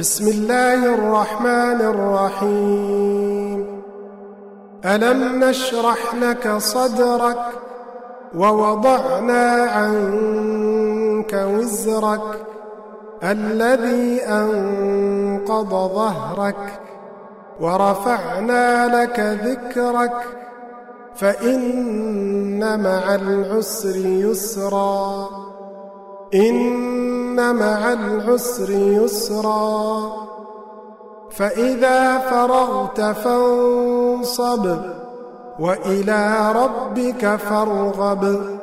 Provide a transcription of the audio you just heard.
بسم الله الرحمن الرحيم. ألم نشرح لك صدرك ووضعنا عنك وزرك الذي أنقض ظهرك ورفعنا لك ذكرك فإن مع العسر يسرا إن مع العسر يسرا فإذا فرغت فانصب وإلى ربك فارغب